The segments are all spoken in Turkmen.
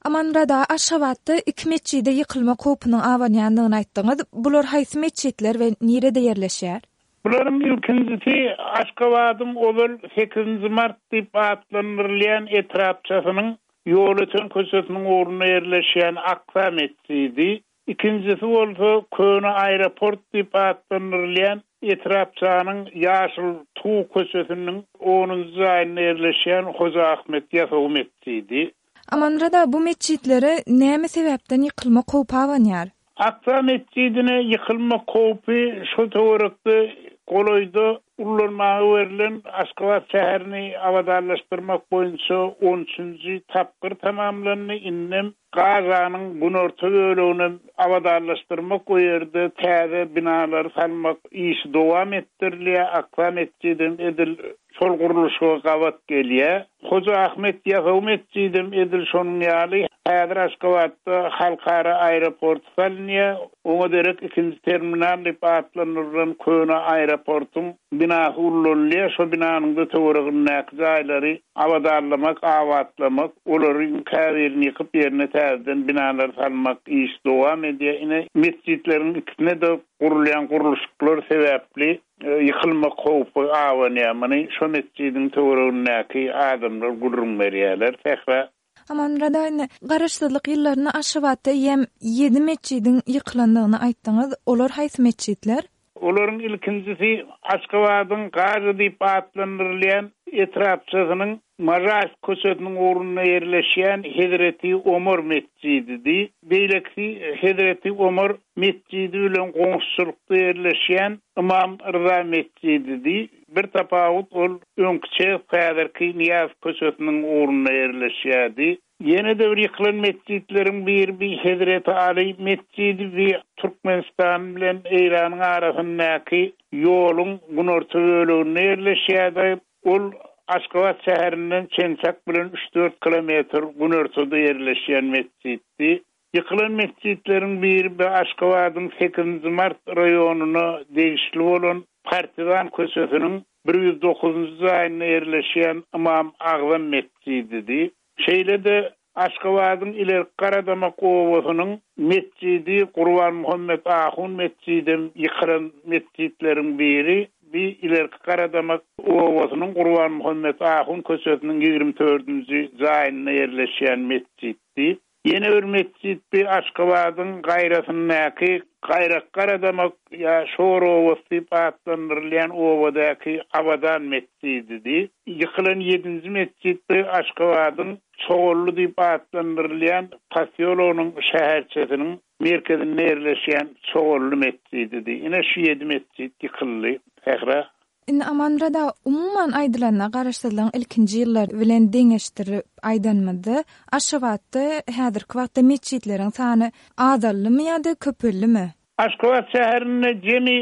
Amanrada Aşgabatda iki meçhide ýykylma kopynyň awanýandygyny aýtdyňyz. Bular haýsy meçhitler we nirede ýerleşýär? Buların ilkincisi Aşgabatyň Ozal 8 mart diýip atlandyrylýan etrapçasynyň ýol öten köşesiniň ornuna ýerleşýän Aksa meçhidi. İkincisi bolsa Köne aeroport diýip atlandyrylýan etrapçanyň ýaşyl tuğ köşesiniň 10-njy aýyna ýerleşýän Hoja Ahmet Ýasaw meçhidi. Amanrada bu meçhitlere näme sebäpden ýykylma kopy awanýar? Aksa meçhidine ýykylma kopy şu töwerekde goloýda ullanmagy berilen Aşgabat şäherini awadarlaşdyrmak boýunça 13-nji tapgyr tamamlandy. Innem Gazanyň günorta bölegini awadarlaşdyrmak goýerdi, täze binalar salmak işi dowam etdirilýär. Aksa meçhidin edil şol guruluşa gawat gelýär. Hoja Ahmet Ýasaw meçhidin edil şonuň ýaly häzir Aşgabatda halkara aeroport salynýar. Oňa derek ikinji terminal diýip atlanýan Köne aeroportyň binasy ullanýar. Şo binanyň da töwereginiň näki jaýlary awadarlamak, awatlamak, olaryň käbirini ýykyp ýerine täzeden binalar salmak işi dowam edýär. Ine meçhitleriň ikisine de gurulýan guruluşlar sebäpli ýykylma kopy awanýar. Many şo meçhidin töwereginiň näki adamlar gurrun berýärler. Tähra Amanrada garaşdyrlyk ýyllaryny Aşgabatda ýem 7 meçhidin ýykylandygyny aýtdyňyz. Olar haýsy meçhitler? Olaryň ilkincisi Aşgabatyň Gazy diýip atlandyrylýan etrapçasynyň Maras köşesiniň ornuna ýerleşýän Hezreti Omar meçhidi. Beýleki Hezreti Omar meçhidi bilen goňşulykda ýerleşýän Imam Rıza meçhidi. Bir tapawut ol öňküçe häzirki Niyaz köşesiniň ornuna ýerleşýärdi. Ýene de bir ýykylan meçhitleriň bir Hezreti Ali meçhidi we Türkmenistan bilen Eýranyň arasyndaky ýoluň günorta böleginde ýerleşýärdi. Ol Aşgabat şäherinden Çençak bilen 3-4 kilometr günortada ýerleşýän meçhidi. Ýykylan meçhitleriň biri Aşgabatyň 8 mart raýonuny degişli bolan Partizan köşesiniň 109-njy aýyna ýerleşýän Imam Agzam meçhidi. Şeýle-de Aşgabatyň ilerki Garadamak owasynyň meçhidi Gurban Muhammed Ahun meçhidi ýykylan meçhitleriň biri. Bir ilerki Garadamak owasynyň Gurban Muhammed Ahun köşesiniň 24-nji jaýyna ýerleşýän meçhidi. Ýene bir meçhid bir Aşgabatyň gaýrasyndaky Garadamak ýa Şor owasy diýip atlandyrylýan owadaky Abadan meçhidi. Ýykylan 7-nji meçhid bir Aşgabatyň Çoğullu diýip atlandyrylýan Tasyologyň şäherçesiniň merkezinde ýerleşýän Çoğullu meçhidi. Ine şu 7 meçhid ýykyldy. Häzir Amanrada umuman aýdylana garaşdyrylan ilkinji ýyllar bilen deňeşdirip aýdanmady. Aşgabatda häzirki wagtda meçhitleriň sany azallymy ýa-da köpellimi? Aşgabat şäherinde jemi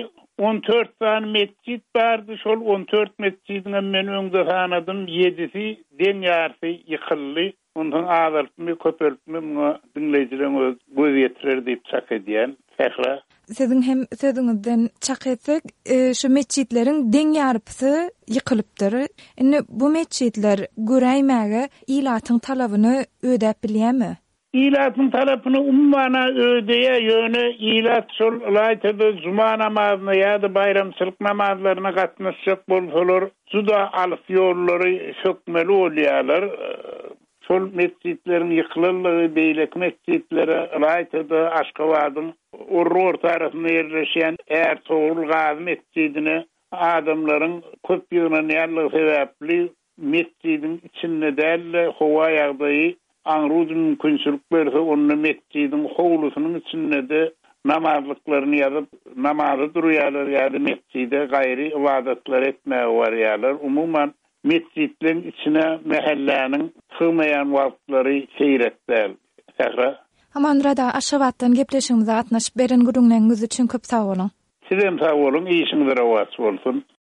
14 tane meçhit bardy. Şol 14 meçhidiň men öňde tanadym 7-si deňýärsy ýykyldy. Ondan azalypmy köpelipmi dinleýijilerim göz ýetirer diýip çak edýän. Häzir Sizin hem sözüňizden çak etsek, şu meçhitleriň deňýärpsy ýykylypdyr. Indi bu meçhitler göräýmäge ilatyň talabyny ödäp bilýärmi? İlatyň talabyny ummana ödeýär ýöne ilat şol laýtda juma namazyna ýa-da bayramçylyk namazlaryna gatnaşjak bolsalar, juda alyp ýollary sökmeli bolýarlar. Şol meçhitleriň ýykylanlygy beýleki meçhitlere laýtda Aşgabatyň Orror tarafına ýerleşýän Ertuğrul Gazy meçhidine adamlaryň köp ýığnanýanlygy sebäpli meçhidin içinde däl howa ýagdaýy aňruz mümkinçilik berse onu meçhidin howlusynyň içinde de namazlyklaryny ýazyp namazy durýarlar ýa-da meçhide gaýry ibadatlar etmäge barýarlar. Umuman meçhitleriň içine mehelläniň sığmaýan wagtlary seýretler. Häzir Amanrada Aşgabatdan gepleşigimize gatnaşyp beren gurulmagyňyz üçin köp sag bolun. Sizem sag bolun, işiniz rawat bolsun.